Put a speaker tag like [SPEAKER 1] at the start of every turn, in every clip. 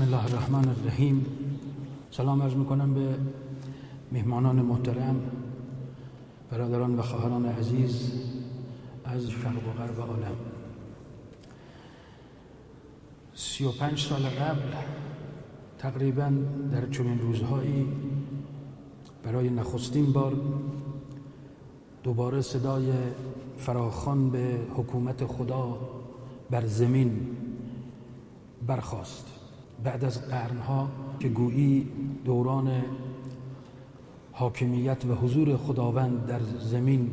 [SPEAKER 1] الله الرحمن الرحیم. سلام عرض میکنم به مهمانان محترم، برادران و خواهران عزیز از شرق و غرب عالم. 35 سال قبل تقریبا در چنین روزهایی برای نخستین بار دوباره صدای فراخوان به حکومت خدا بر زمین برخاست. بعد از قرنها که گویی دوران حاکمیت و حضور خداوند در زمین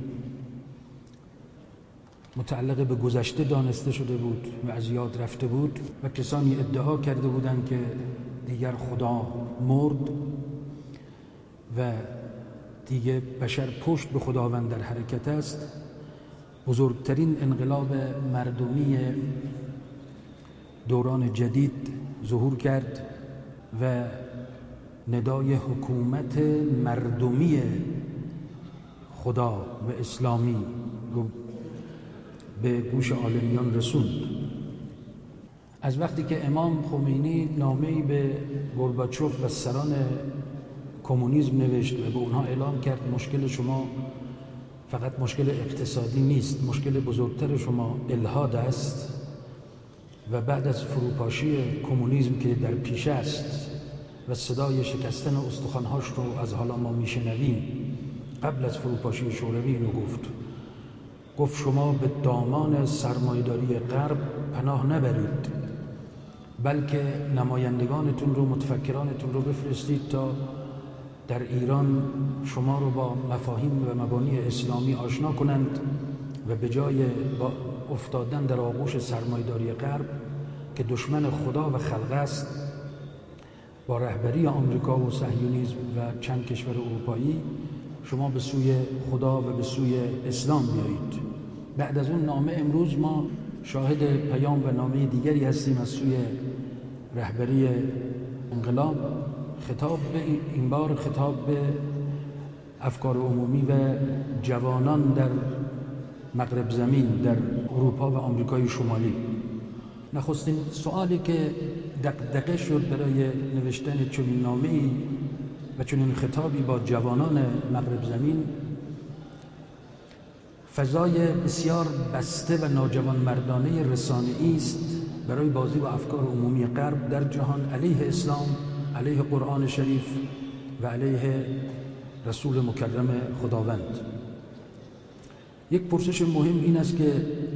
[SPEAKER 1] متعلق به گذشته دانسته شده بود و از یاد رفته بود و کسانی ادعا کرده بودند که دیگر خدا مرد و دیگه بشر پشت به خداوند در حرکت است، بزرگترین انقلاب مردمی دوران جدید ظهور کرد و ندای حکومت مردمی خدا و اسلامی رو به گوش عالمیان رسوند. از وقتی که امام خمینی نامه‌ای به گورباچوف و سران کمونیسم نوشت و به اونها اعلام کرد مشکل شما فقط مشکل اقتصادی نیست، مشکل بزرگتر شما الحاد است، و بعد از فروپاشی کمونیسم که در پیش است و صدای شکستن استخوان‌هاش رو از حالا ما میشنویم، قبل از فروپاشی شوروی اینو گفت شما به دامان سرمایه‌داری غرب پناه نبرید، بلکه نمایندگانتون رو، متفکرانتون رو بفرستید تا در ایران شما رو با مفاهیم و مبانی اسلامی آشنا کنند و به جای با افتادن در آغوش سرمایه‌داری غرب که دشمن خدا و خلق است، با رهبری آمریکا و صهیونیسم و چند کشور اروپایی شما به سوی خدا و به سوی اسلام بیایید. بعد از اون نامه امروز ما شاهد پیام و نامه دیگری هستیم از سوی رهبری انقلاب، خطاب به این بار خطاب به افکار عمومی و جوانان در مغرب زمین، در اروپا و آمریکای شمالی. نخستین سوالی که دغدغه شد برای نوشتن چنین نامه‌ای و چنین خطابی با جوانان مغرب زمین، فضای بسیار بسته و ناجوان مردانه رسانه‌ای است برای بازی با افکار عمومی غرب در جهان علیه اسلام، علیه قرآن شریف و علیه رسول مکرم خداوند. یک پرسش مهم این است که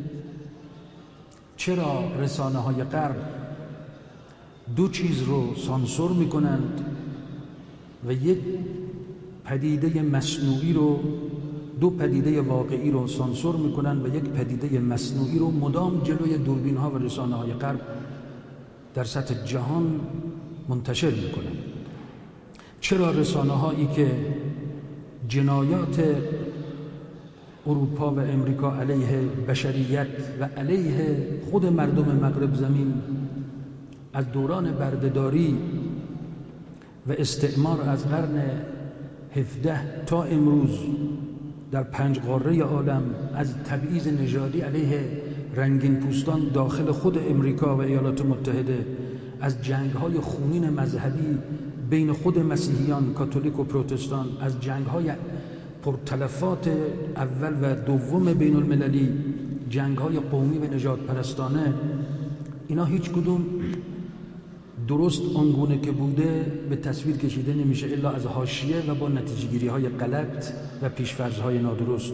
[SPEAKER 1] چرا رسانه‌های غرب دو چیز رو سانسور می‌کنند و یک پدیده مصنوعی رو، دو پدیده واقعی رو سانسور می‌کنند و یک پدیده مصنوعی رو مدام جلوی دوربین‌ها و رسانه‌های غرب در سطح جهان منتشر می‌کنند؟ چرا رسانه‌هایی که جنایات اروپا و امریکا علیه بشریت و علیه خود مردم مغرب زمین از دوران بردهداری و استعمار از قرن 17 تا امروز در 5 قاره عالم، از تبعیض نژادی علیه رنگین پوستان داخل خود امریکا و ایالات متحده، از جنگ‌های خونین مذهبی بین خود مسیحیان، کاتولیک و پروتستان، از جنگ‌های پرتلفات اول و دوم بین المللی، جنگ‌های قومی و نژاد پرستانه، اینا هیچ کدوم درست آنگونه که بوده به تصویر کشیده نمیشه الا از حاشیه و با نتیجه‌گیری‌های غلط و پیش‌فرض‌های نادرست.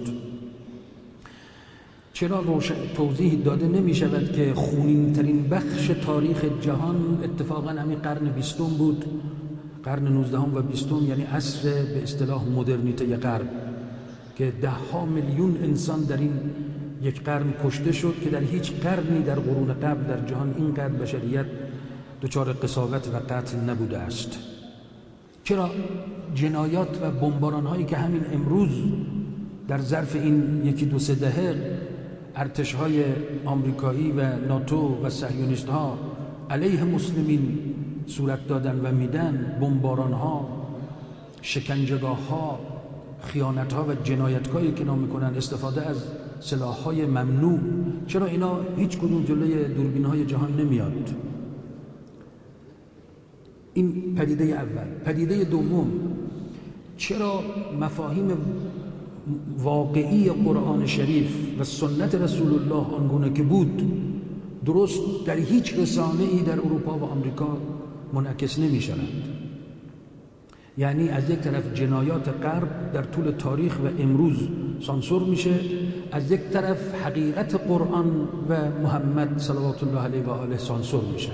[SPEAKER 1] چرا توضیح داده نمی شود که خونین‌ترین بخش تاریخ جهان اتفاقاً همین قرن 20 بود، قرن 19 و 20، یعنی عصر به اصطلاح مدرنیته غرب، که 10 میلیون انسان در این یک قرن کشته شد که در هیچ قرنی در قرون قبل در جهان اینقدر بشریت دچار قساوت و قتل نبوده است. چرا جنایات و بمباران هایی که همین امروز در ظرف این 1-2 دهه ارتش‌های آمریکایی و ناتو و صهیونیست ها علیه مسلمین صورت دادن و میدن، بمباران ها، شکنجهگاه ها، خیانت ها و جنایتکاری که اینا میکنن، استفاده از سلاح های ممنوع، چرا اینا هیچ کدوم جلوی دوربین های جهان نمیاد؟ این پدیده اول. پدیده دوم، چرا مفاهیم واقعی قرآن شریف و سنت رسول الله آنگونه که بود درست در هیچ رسانه‌ای در اروپا و آمریکا منعکس نمی‌شوند؟ یعنی از یک طرف جنایات غرب در طول تاریخ و امروز سانسور میشه، از یک طرف حقیقت قرآن و محمد صلوات الله علیه و آله سانسور میشن.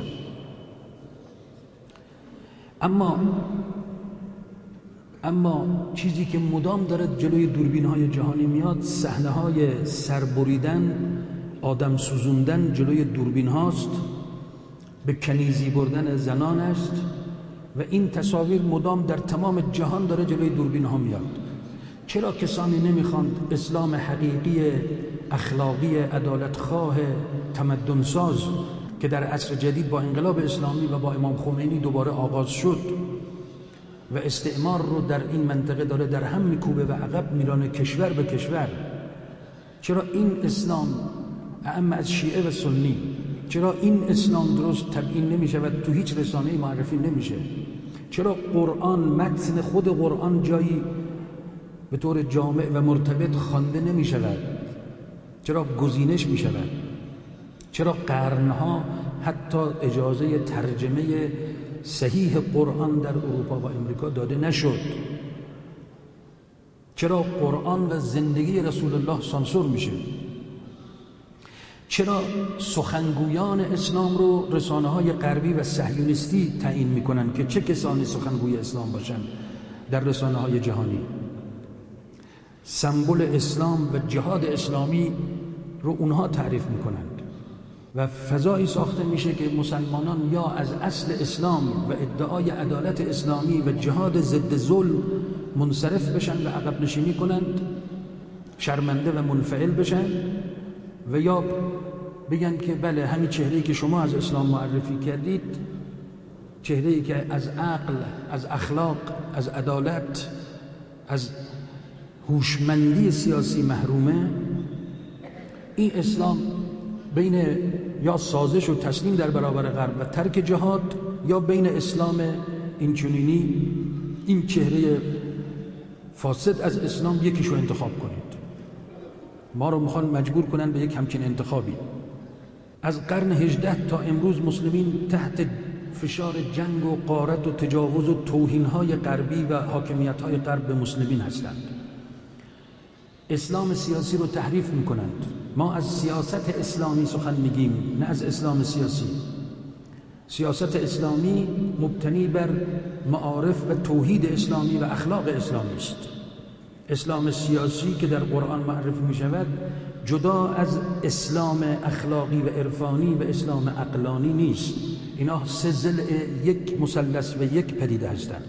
[SPEAKER 1] اما چیزی که مدام داره جلوی دوربین‌های جهانی میاد، صحنه‌های سربریدن، آدم سوزوندن جلوی دوربین هاست، به کنیزی بردن زنان است و این تصاویر مدام در تمام جهان داره جلوی دوربین ها میاد. چرا کسانی نمیخواند اسلام حقیقی، اخلاقی، عدالتخواه، تمدنساز که در عصر جدید با انقلاب اسلامی و با امام خمینی دوباره آغاز شد و استعمار رو در این منطقه داره در هم میکوبه و عقب میرانه کشور به کشور، چرا این اسلام اعم از شیعه و سنی، چرا این اسلام درست تبیین نمیشه و تو هیچ رسانه‌ای معرفی نمیشه؟ چرا قرآن، متن خود قرآن جایی به طور جامع و مرتبط خوانده نمیشود؟ چرا گزینش میشود؟ چرا قرنها حتی اجازه ترجمه صحیح قرآن در اروپا و امریکا داده نشد؟ چرا قرآن و زندگی رسول الله سانسور میشه؟ چرا سخنگویان اسلام رو رسانه‌های غربی و صهیونیستی تعیین میکنن که چه کسانی سخنگوی اسلام باشن در رسانه‌های جهانی؟ سمبل اسلام و جهاد اسلامی رو اونها تعریف میکنند و فضایی ساخته میشه که مسلمانان یا از اصل اسلام و ادعای عدالت اسلامی و جهاد ضد ظلم منصرف بشن و عقب نشینی کنند، شرمنده و منفعل بشن، و یا بگن که بله همین چهره‌ای که شما از اسلام معرفی کردید، چهره‌ای که از عقل، از اخلاق، از عدالت، از هوشمندی سیاسی محرومه، این اسلام بین یا سازش و تسلیم در برابر غرب و ترک جهاد، یا بین اسلام اینچنینی، این چهره فاسد از اسلام یکیشو انتخاب کنید. ما رو میخوان مجبور کنن به یک همچین انتخابی. از قرن 18 تا امروز مسلمین تحت فشار جنگ و غارت و تجاوز و توهین‌های غربی و حاکمیت‌های غرب به مسلمین هستند. اسلام سیاسی رو تحریف میکنند. ما از سیاست اسلامی سخن میگیم، نه از اسلام سیاسی. سیاست اسلامی مبتنی بر معارف و توحید اسلامی و اخلاق اسلامی است. اسلام سیاسی که در قرآن معرفی می شود جدا از اسلام اخلاقی و عرفانی و اسلام عقلانی نیست. اینا سه ضلع یک مثلث و یک پدیده هستند.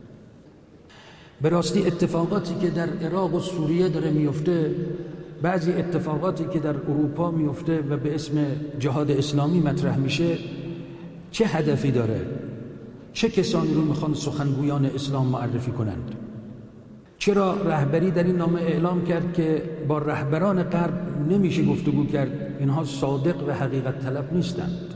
[SPEAKER 1] به راستی اتفاقاتی که در عراق و سوریه داره میفته، بعضی اتفاقاتی که در اروپا میفته و به اسم جهاد اسلامی مطرح میشه، چه هدفی داره؟ چه کسانی رو میخوان سخنگویان اسلام معرفی کنند؟ چرا رهبری در این نامه اعلام کرد که با رهبران غرب نمیشه گفتگو کرد، اینها صادق و حقیقت طلب نیستند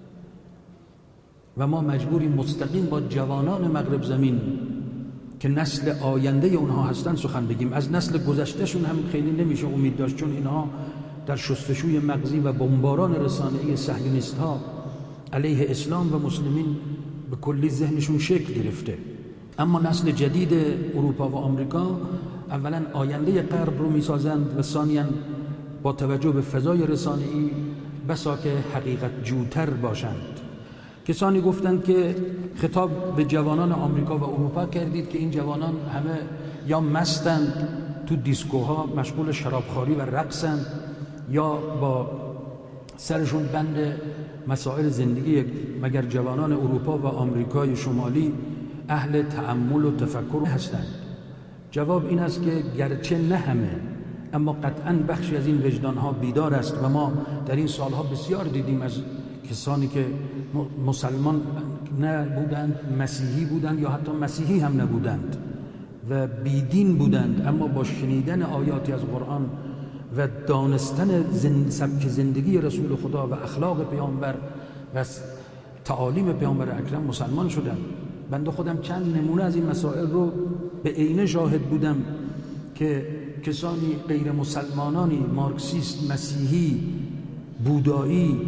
[SPEAKER 1] و ما مجبوریم مستقیم با جوانان مغرب زمین که نسل آینده اونها هستن سخن بگیم. از نسل گذشتهشون هم خیلی نمیشه امید داشت، چون اینها در شستشوی مغزی و بمباران رسانه‌ای صهیونیست ها علیه اسلام و مسلمین به کلی ذهنشون شکل گرفته. اما نسل جدید اروپا و آمریکا اولا آینده غرب رو میسازند و ثانیاً با توجه به فضای رسانه‌ای بسا که حقیقت جوتر باشند. کسانی گفتند که خطاب به جوانان آمریکا و اروپا کردید که این جوانان همه یا مستند، تو دیسکوها مشغول شرابخواری و رقصند، یا با سرشون بند مسائل زندگی، مگر جوانان اروپا و آمریکای شمالی اهل تأمل و تفکر هستند؟ جواب این است که گرچه نه همه، اما قطعاً بخشی از این وجدانها بیدار است و ما در این سالها بسیار دیدیم از کسانی که مسلمان نبودند، مسیحی بودند یا حتی مسیحی هم نبودند و بیدین بودند، اما با شنیدن آیاتی از قرآن و دانستن سبک زندگی رسول خدا و اخلاق پیامبر و تعالیم پیامبر اکرم مسلمان شدن. بنده خودم چند نمونه از این مسائل رو به عینه شاهد بودم که کسانی غیر مسلمانانی، مارکسیست، مسیحی، بودایی،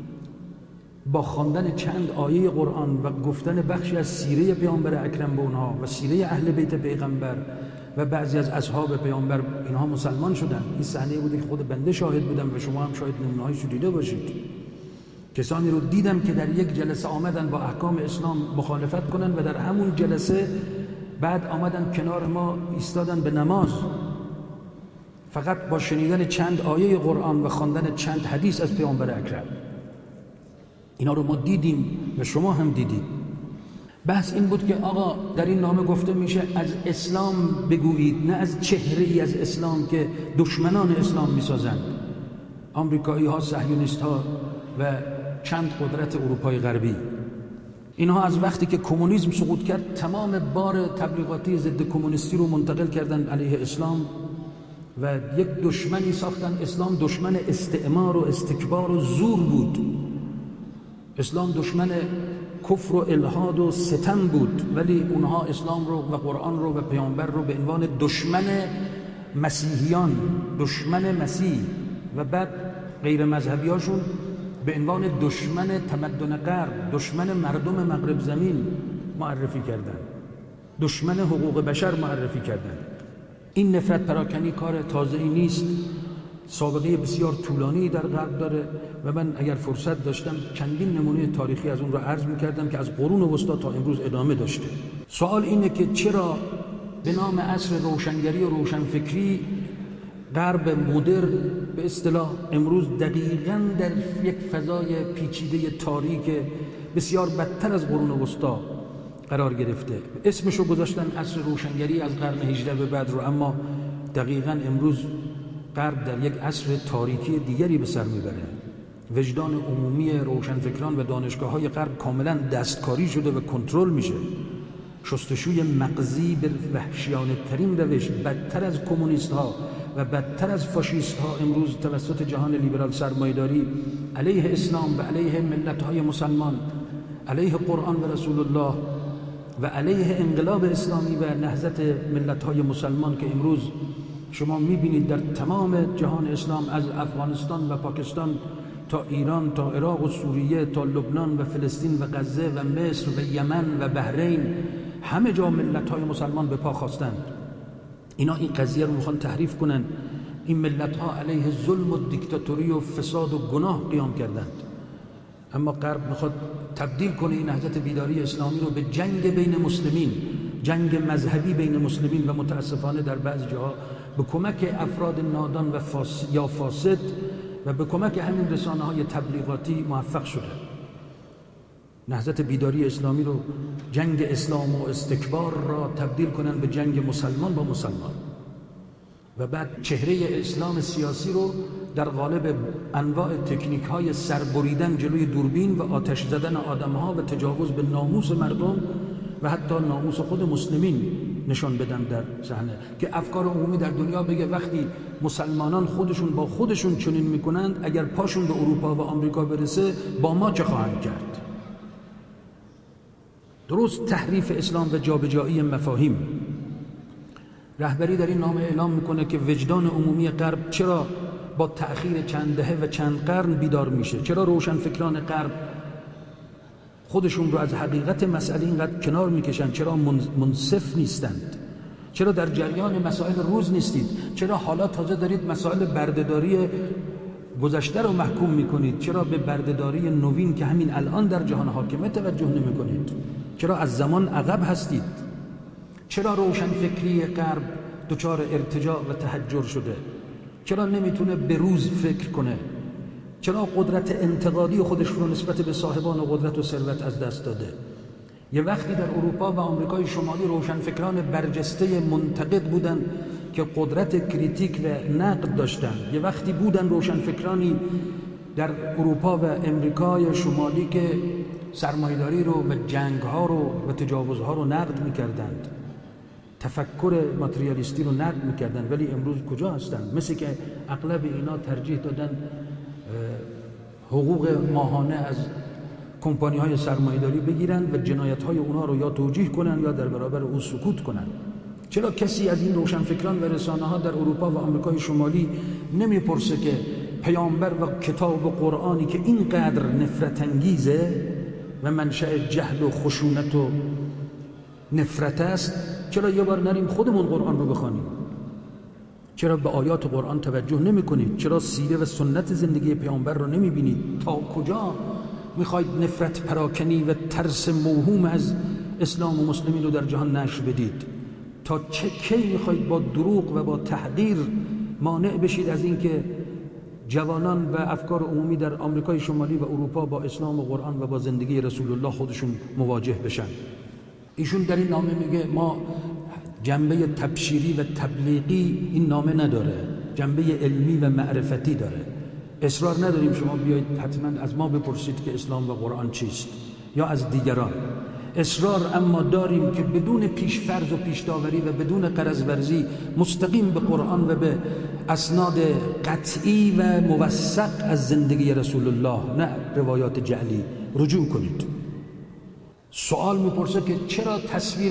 [SPEAKER 1] با خواندن چند آیه قرآن و گفتن بخشی از سیره پیامبر اکرم به اونها و سیره اهل بیت پیغمبر و بعضی از اصحاب پیامبر، اینها مسلمان شدن. این صحنه بوده که خود بنده شاهد بودم و شما هم شاید نمونه‌هایش رو دیده باشید. کسانی رو دیدم که در یک جلسه آمدن با احکام اسلام مخالفت کنن و در همون جلسه بعد آمدن کنار ما ایستادن به نماز، فقط با شنیدن چند آیه قرآن و خواندن چند حدیث از پیامبر اکرم. اینا رو ما دیدیم و شما هم دیدید. بحث این بود که آقا در این نامه گفته میشه از اسلام بگویید، نه از چهره ای از اسلام که دشمنان اسلام میسازند، آمریکایی ها، صهیونیست ها و چند قدرت اروپای غربی. اینها از وقتی که کمونیسم سقوط کرد تمام بار تبلیغاتی ضد کمونیستی رو منتقل کردن علیه اسلام و یک دشمنی ساختن. اسلام دشمن استعمار و استکبار و زور بود، اسلام دشمن کفر و الحاد و ستم بود، ولی اونها اسلام رو و قرآن رو و پیامبر رو به عنوان دشمن مسیحیان، دشمن مسیح و بعد غیر مذهبی هاشون به عنوان دشمن تمدن غرب، دشمن مردم مغرب زمین معرفی کردن، دشمن حقوق بشر معرفی کردن. این نفرت پراکنی کار تازه‌ای نیست، سابقه بسیار طولانی در غرب داره و من اگر فرصت داشتم چندین نمونه تاریخی از اون را عرض می‌کردم که از قرون وسطا تا امروز ادامه داشته. سوال اینه که چرا به نام عصر روشنگری و روشنفکری غرب مدرن به اصطلاح امروز دقیقاً در یک فضای پیچیده تاریک بسیار بدتر از قرون وسطا قرار گرفته. اسمشو گذاشتن عصر روشنگری از قرن 18 به بعد رو، اما دقیقاً امروز غرب در یک عصر تاریکی دیگری به سر میبره. وجدان عمومی روشنفکران و دانشگاه‌های غرب کاملا دستکاری شده و کنترل میشه. شستشوی مغزی به وحشیانه ترین روش، بدتر از کمونیست ها و بدتر از فاشیست ها امروز توسط جهان لیبرال سرمایه‌داری علیه اسلام و علیه ملت های مسلمان، علیه قرآن و رسول الله و علیه انقلاب اسلامی و نهضت ملت های مسلمان که امروز شما میبینید در تمام جهان اسلام، از افغانستان و پاکستان تا ایران تا عراق و سوریه تا لبنان و فلسطین و غزه و مصر و یمن و بحرین، همه جا ملت های مسلمان به پا خواستند. اینا این قضیه رو میخوان تحریف کنن. این ملت ها علیه ظلم و دیکتاتوری و فساد و گناه قیام کردند، اما غرب میخواد تبدیل کنه این نهضت بیداری اسلامی رو به جنگ بین مسلمین، جنگ مذهبی بین مسلمین و متاسفانه در بعضی جاها به کمک افراد نادان و یا فاسد و به کمک همین رسانه‌های تبلیغاتی موفق شده. نهضت بیداری اسلامی رو، جنگ اسلام و استکبار را تبدیل کنن به جنگ مسلمان با مسلمان و بعد چهره اسلام سیاسی رو در قالب انواع تکنیک‌های سربریدن جلوی دوربین و آتش زدن آدم‌ها و تجاوز به ناموس مردم و حتی ناموس خود مسلمین نشان بدن در صحنه، که افکار عمومی در دنیا بگه وقتی مسلمانان خودشون با خودشون چنین میکنند، اگر پاشون به اروپا و آمریکا برسه با ما چه خواهند کرد. درست تحریف اسلام و جابجایی مفاهیم. رهبری در این نامه اعلام میکنه که وجدان عمومی غرب چرا با تأخیر چند دهه و چند قرن بیدار میشه، چرا روشنفکران غرب خودشون رو از حقیقت مسئله اینقدر کنار میکشن، چرا منصف نیستند، چرا در جریان مسائل روز نیستید، چرا حالا تازه دارید مسائل بردهداری گذشته رو محکوم میکنید، چرا به بردهداری نوین که همین الان در جهان حاکمه توجه نمیکنید، چرا از زمان عقب هستید، چرا روشنفکری غرب دچار ارتجاع و تحجر شده، چرا نمیتونه به روز فکر کنه، چرا قدرت انتقادی خودش رو نسبت به صاحبان قدرت و ثروت از دست داده. یه وقتی در اروپا و آمریکای شمالی روشنفکران برجسته منتقد بودن که قدرت کریتیک و نقد داشتن. یه وقتی بودن روشنفکرانی در اروپا و امریکای شمالی که سرمایه‌داری رو و جنگ‌ها رو و تجاوزها رو نقد می‌کردند، تفکر ماتریالیستی رو نقد می‌کردند، ولی امروز کجا هستند؟ مثل که اغلب اینا ترجیح دادن حقوق ماهانه از کمپانی‌های سرمایه‌داری بگیرن و جنایت‌های اونها رو یا توجیه کنن یا در برابر او سکوت کنن. چرا کسی از این روشنفکران و رسانه‌ها در اروپا و آمریکای شمالی نمیپرسه که پیامبر و کتاب و قرآنی که اینقدر نفرت انگیزه و منشأ جهل و خشونت و نفرت است، چرا یه بار نریم خودمون قرآن رو بخوانیم؟ چرا به آیات قرآن توجه نمی کنید؟ چرا سیره و سنت زندگی پیامبر رو نمی بینید؟ تا کجا میخواید نفرت پراکنی و ترس موهوم از اسلام و مسلمین رو در جهان نشر بدید؟ تا چه کی میخواید با دروغ و با تحقیر مانع بشید از اینکه جوانان و افکار عمومی در آمریکای شمالی و اروپا با اسلام و قرآن و با زندگی رسول الله خودشون مواجه بشن؟ ایشون در این نامه میگه ما جنبه تبشیری و تبلیغی این نامه نداره، جنبه علمی و معرفتی داره. اصرار نداریم شما بیایید حتما از ما بپرسید که اسلام و قرآن چیست یا از دیگران. اصرار اما داریم که بدون پیشفرض و پیشداوری و بدون غرض ورزی مستقیم به قرآن و به اسناد قطعی و موثق از زندگی رسول الله، نه روایات جعلی، رجوع کنید. سوال میپرسه که چرا تصویر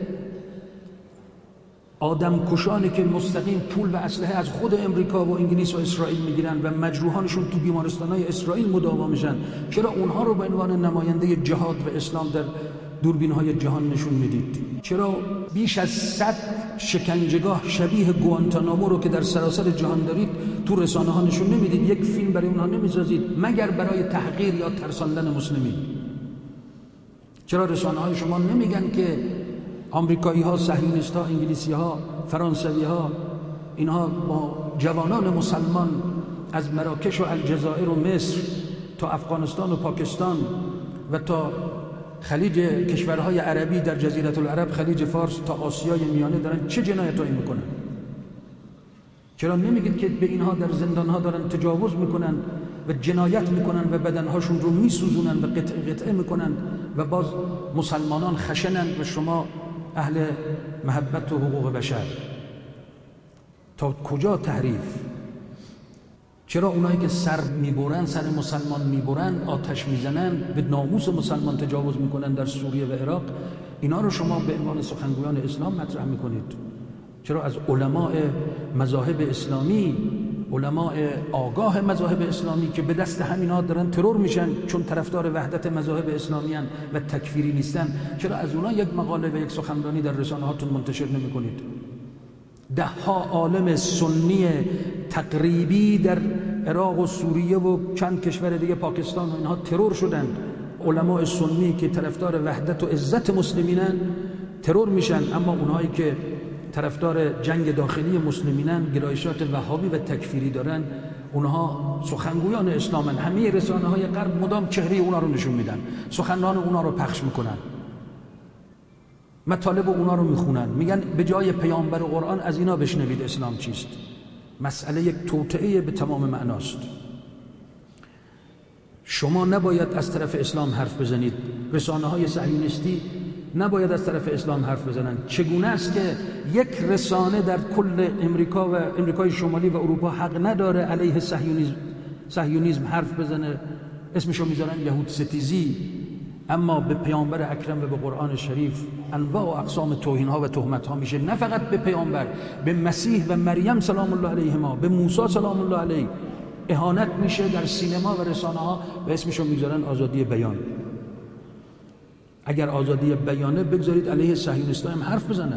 [SPEAKER 1] آدم کشانی که مستقیم پول و اسلحه از خود امریکا و انگلیس و اسرائیل میگیرن و مجروحانشون تو بیمارستانهای اسرائیل مداوا میشن، چرا اونها رو به عنوان نماینده جهاد و اسلام در دوربین‌های جهان نشون میدید؟ چرا بیش از 100 شکنجهگاه شبیه گوانتانامو رو که در سراسر جهان دارید تو رسانه‌ها نشون نمیدید؟ یک فیلم برای اونها نمیسازید مگر برای تحقیر یا ترساندن مسلمین؟ چرا رسانه‌های شما نمیگن که آمریکایی‌ها، صهیونیست‌ها، انگلیسی‌ها، فرانسوی‌ها اینها با جوانان مسلمان از مراکش و الجزایر و مصر تا افغانستان و پاکستان و تا خلیج کشورهای عربی در جزیره العرب، خلیج فارس تا آسیای میانه دارن چه جنایتایی میکنن؟ چرا نمیگید که به اینها در زندانها دارن تجاوز میکنن و جنایت میکنن و بدنهاشون رو میسوزونن و قطعه میکنن و باز مسلمانان خشنن و شما اهل محبت و حقوق بشر؟ تا کجا تحریف؟ چرا اونایی که سر میبرن، سر مسلمان میبرن، آتش میزنن، به ناموس مسلمان تجاوز میکنن در سوریه و عراق، اینا رو شما به عنوان سخنگویان اسلام مطرح میکنید؟ چرا از علماء مذاهب اسلامی، علماء آگاه مذاهب اسلامی که به دست همینا دارن ترور میشن چون طرفدار وحدت مذاهب اسلامی هن و تکفیری نیستن، چرا از اونا یک مقاله و یک سخنرانی در رسانه هاتون منتشر نمیکنید؟ 10 عالم سنی تقریبی در عراق و سوریه و چند کشور دیگه، پاکستان و اینها ترور شدند. علماء سنی که طرفدار وحدت و عزت مسلمینن ترور میشن، اما اونهایی که طرفدار جنگ داخلی مسلمینن، گرایشات وهابی و تکفیری دارن، اونها سخنگویان اسلامن. همه رسانه‌های غرب مدام چهره اونا رو نشون میدن، سخنان اونا رو پخش میکنن، مطالب اونا رو میخونن، میگن به جای پیامبر و قرآن از اینا بشنوید اسلام چیست. مسئله یک توطئه به تمام معناست. شما نباید از طرف اسلام حرف بزنید، رسانه‌های صهیونیستی نباید از طرف اسلام حرف بزنن. چگونه است که یک رسانه در کل امریکا و امریکای شمالی و اروپا حق نداره علیه صهیونیسم حرف بزنه؟ اسمشو میذارن یهود ستیزی، اما به پیامبر اکرم و به قرآن شریف انواع و اقسام توهین‌ها و تهمت‌ها میشه. نه فقط به پیامبر، به مسیح و مریم سلام الله علیهما، به موسی سلام الله علیه اهانت میشه در سینما و رسانه‌ها و اسمشو میذارن آزادی بیان. اگر آزادی بیانه، بگذارید علیه صهیونیست‌ها هم حرف بزنن.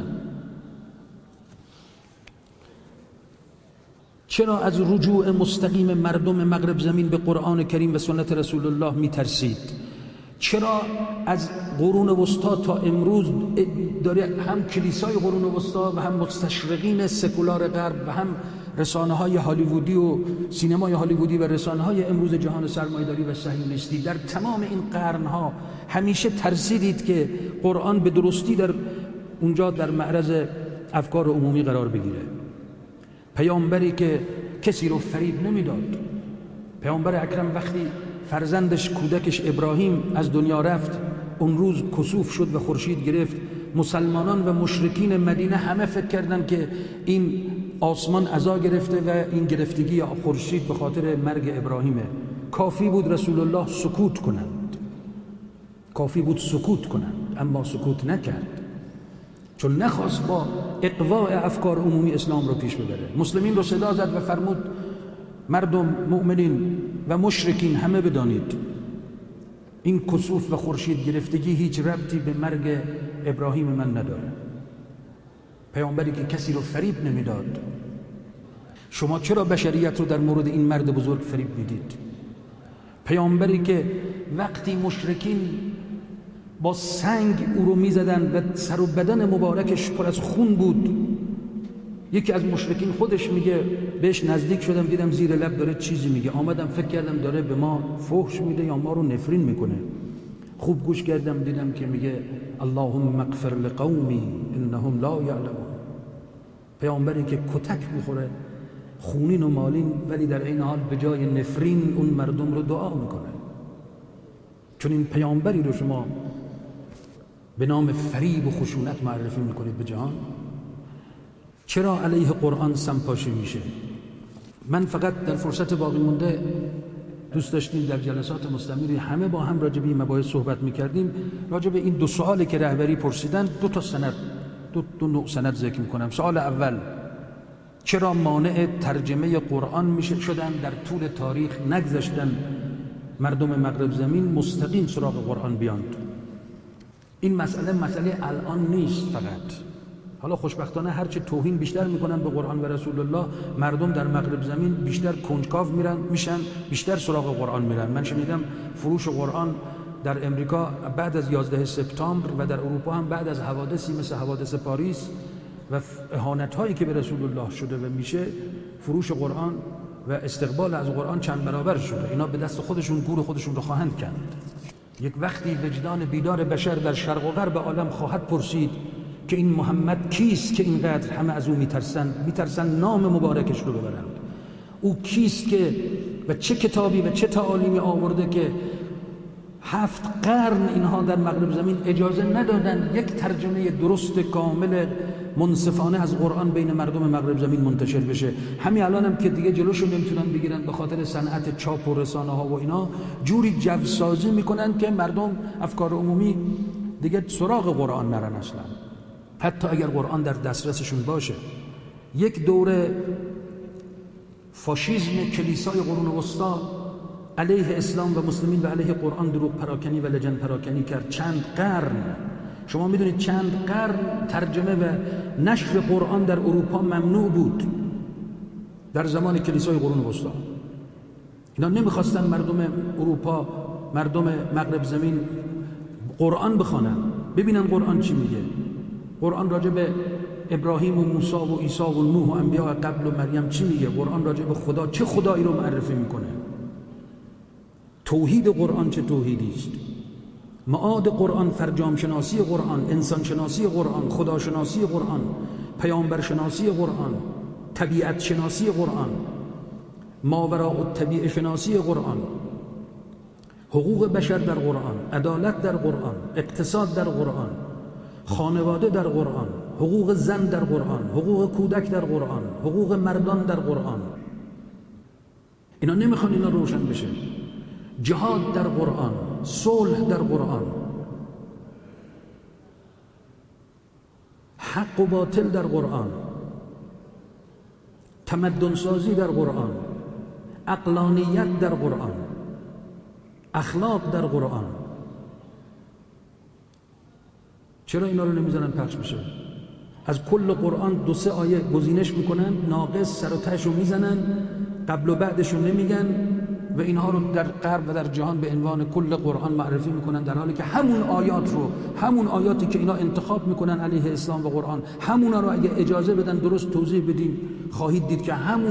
[SPEAKER 1] چرا از رجوع مستقیم مردم مغرب زمین به قرآن کریم و سنت رسول الله میترسید؟ چرا از قرون وسطا تا امروز داره هم کلیسای قرون وسطا و هم مستشرقین سکولار غرب و هم رسانه‌های هالیوودی و سینمای هالیوودی و رسانه‌های امروز جهان سرمایه‌داری و صهیونیستی در تمام این قرن‌ها همیشه ترسیدید که قرآن به درستی در اونجا در معرض افکار عمومی قرار بگیره. پیامبری که کسی رو فریب نمیداد، پیامبر اکرم وقتی فرزندش، کودکش ابراهیم از دنیا رفت، اون روز کسوف شد و خورشید گرفت. مسلمانان و مشرکین مدینه همه فکر کردن که این آسمان عزا گرفته و این گرفتگی خورشید به خاطر مرگ ابراهیمه. کافی بود رسول الله سکوت کنند کافی بود سکوت کنند، اما سکوت نکرد، چون نخواست با اقواء افکار عمومی اسلام رو پیش ببره. مسلمین رو صدا زد و فرمود مردم، مؤمنین و مشرکین، همه بدانید این کسوف و خورشید گرفتگی هیچ ربطی به مرگ ابراهیم من نداره. پیامبری که کسی رو فریب نمیداد. شما چرا بشریت رو در مورد این مرد بزرگ فریب میدید؟ پیامبری که وقتی مشرکین با سنگ او رو میزدن و سر و بدن مبارکش پر از خون بود، یکی از مشرکین خودش میگه بهش نزدیک شدم دیدم زیر لب داره چیزی میگه، آمدم فکر کردم داره به ما فحش میده یا ما رو نفرین میکنه. خوب گوش کردم دیدم که میگه اللهم اغفر لقومی انهم لا یعلمون. پیامبری که کتک میخوره خونین و مالین، ولی در این حال به جای نفرین اون مردم رو دعا میکنه. چون این پیامبری رو شما به نام فریب و خشونت معرفی میکنید به جهان. چرا علیه قرآن سمپاشی میشه؟ من فقط در فرصت باقی مونده دوست داشتیم در جلسات مستمری همه با هم راجع به این مباحث صحبت میکردیم. راجع به این دو سوالی که رهبری پرسیدن، دو نوع سند ذکر میکنم. سوال اول، چرا مانع ترجمه قرآن شدن در طول تاریخ، نگذاشتن مردم مغرب زمین مستقیم سراغ قرآن بیاند؟ این مسئله الان نیست فقط. حالا خوشبختانه هرچه توهین بیشتر میکنن به قرآن و رسول الله، مردم در مغرب زمین بیشتر کنجکاو میشن، بیشتر سراغ قرآن میرن. من شنیدم فروش قرآن در امریکا بعد از 11 سپتامبر و در اروپا هم بعد از حوادثی مثل حوادث پاریس و اهانت هایی که به رسول الله شده و میشه، فروش قرآن و استقبال از قرآن چند برابر شده. اینا به دست خودشون گور خودشون رو خواهند کند. یک وقتی وجدان بیدار بشر در شرق و غرب عالم خواهد پرسید که این محمد کیست که اینقدر همه از او میترسن نام مبارکش رو ببرند. او کیست که و چه کتابی و چه تعالیمی آورده که 7 قرن اینها در مغرب زمین اجازه ندادن یک ترجمه درست کامل منصفانه از قرآن بین مردم مغرب زمین منتشر بشه. همین الان هم که دیگه جلوشو نمیتونن بگیرن به خاطر صنعت چاپ و رسانه ها و اینا، جوری جوسازی میکنن که مردم افکار عمومی دیگه سراغ قرآن نرن اصلا، حتی اگر قرآن در دسترسشون باشه. یک دوره فاشیسم کلیسای قرون وسطا علیه اسلام و مسلمین و علیه قرآن دروغ پراکنی و لجن پراکنی کرد. چند قرن، شما میدونید چند قرن ترجمه و نشر قرآن در اروپا ممنوع بود در زمان کلیسای قرون وسطا. اینا نمیخواستن مردم اروپا، مردم مغرب زمین قرآن بخوانن، ببینن قرآن چی میگه. قرآن راجع به ابراهیم و موسی و عیسی و نوح و انبیاء قبل و مریم چی میگه؟ قرآن راجع به خدا چه خدایی رو معرفی میکنه؟ توحید قرآن چه توحیدی است؟ معاد قرآن، فرجام شناسی قرآن، انسان شناسی قرآن، خدا شناسی قرآن، پیامبر شناسی قرآن، طبیعت شناسی قرآن، ماوراء الطبیعه شناسی قرآن، حقوق بشر در قرآن، عدالت در قرآن، اقتصاد در قرآن، خانواده در قرآن، حقوق زن در قرآن، حقوق کودک در قرآن، حقوق مردان در قرآن. اینا نمیخوان اینا روشن بشه. جهاد در قرآن، صلح در قرآن، حق و باطل در قرآن، تمدن سازی در قرآن، عقلانیت در قرآن، اخلاق در قرآن. چرا اینا رو نمیزنن پخش بشه؟ از کل قرآن 2-3 آیه گزینش میکنن، ناقص سر و تهش رو میزنن، قبل و بعدش رو نمیگن و اینها رو در غرب و در جهان به عنوان کل قرآن معرفی میکنن، در حالی که همون آیاتی که اینا انتخاب میکنن علیه اسلام و قرآن، همونا رو اگه اجازه بدن درست توضیح بدیم، خواهید دید که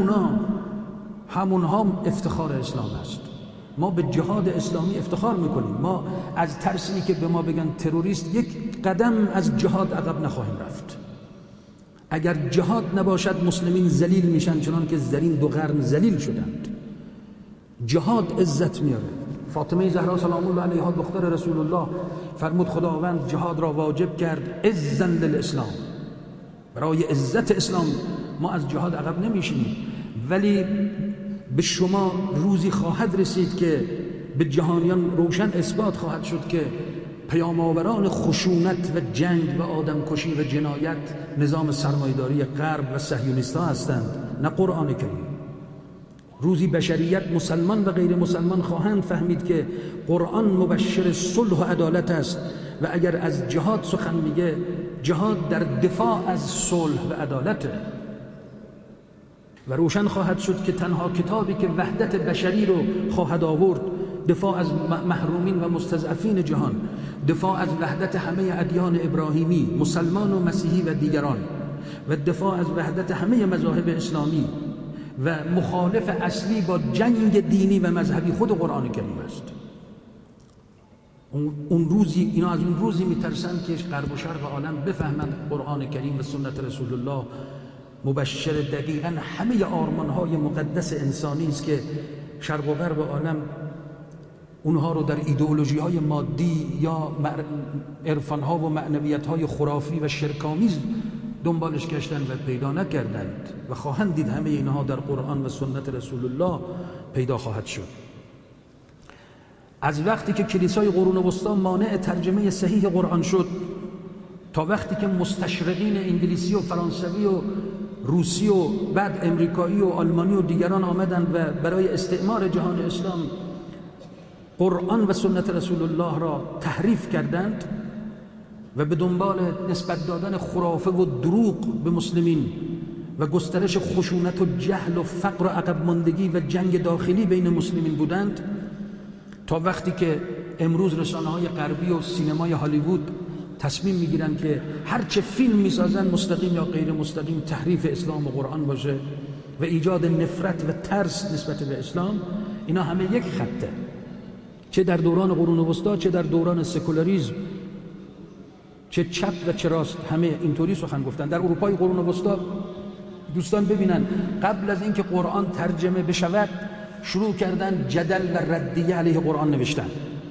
[SPEAKER 1] همونها افتخار اسلام است. ما به جهاد اسلامی افتخار میکنیم. ما از ترسی که به ما بگن تروریست یک قدم از جهاد عقب نخواهیم رفت. اگر جهاد نباشد مسلمین ذلیل میشن، چنان که در این 2 قرن ذلیل شدند. جهاد عزت میاره. فاطمه زهرا سلام الله علیها دختر رسول الله فرمود خداوند جهاد را واجب کرد عزا للاسلام، برای عزت اسلام. ما از جهاد عقب نمیشیم، ولی به شما روزی خواهد رسید که به جهانیان روشن اثبات خواهد شد که پیام‌آوران خشونت و جنگ و آدمکشی و جنایت نظام سرمایه‌داری غرب و صهیونیست‌ها هستند، نه قرآن کریم. روزی بشریت، مسلمان و غیر مسلمان، خواهند فهمید که قرآن مبشر صلح و عدالت است و اگر از جهاد سخن میگه، جهاد در دفاع از صلح و عدالته و روشن خواهد شد که تنها کتابی که وحدت بشری رو خواهد آورد، دفاع از محرومین و مستضعفین جهان، دفاع از وحدت همه ادیان ابراهیمی، مسلمان و مسیحی و دیگران، و دفاع از وحدت همه مذاهب اسلامی و مخالف اصلی با جنگ دینی و مذهبی خود قرآن کریم است. اون روزی اینا از اون روزی میترسن که غرب و شرق عالم بفهمند قرآن کریم و سنت رسول الله مبشر دقیقاً همه آرمان‌های مقدس انسانی است که شرق و غرب عالم اونها رو در ایدئولوژی‌های مادی یا عرفان‌ها و معنویت‌های خرافی و شرک‌آمیز دنبالش گشتن و پیدا نکردند و خواهند دید همه اینها در قرآن و سنت رسول الله پیدا خواهد شد. از وقتی که کلیسای قرون وسطی مانع ترجمه صحیح قرآن شد تا وقتی که مستشرقین انگلیسی و فرانسوی و روسی و بعد امریکایی و آلمانی و دیگران آمدند و برای استعمار جهان اسلام قرآن و سنت رسول الله را تحریف کردند و به دنبال نسبت دادن خرافه و دروغ به مسلمین و گسترش خشونت و جهل و فقر و عقب ماندگی و جنگ داخلی بین مسلمین بودند، تا وقتی که امروز رسانه‌های غربی و سینمای هالیوود تصمیم میگیرن که هرچه فیلم میسازن مستقیم یا غیر مستقیم تحریف اسلام و قرآن باشه و ایجاد نفرت و ترس نسبت به اسلام. اینا همه یک خطه، چه در دوران قرون وسطی چه در دوران سکولاریسم، چه چپ و چه راست، همه اینطوری سخن گفتن. در اروپای قرون وسطی دوستان ببینن، قبل از اینکه قرآن ترجمه بشود شروع کردن جدل و ردیه علیه قرآن نوشتن،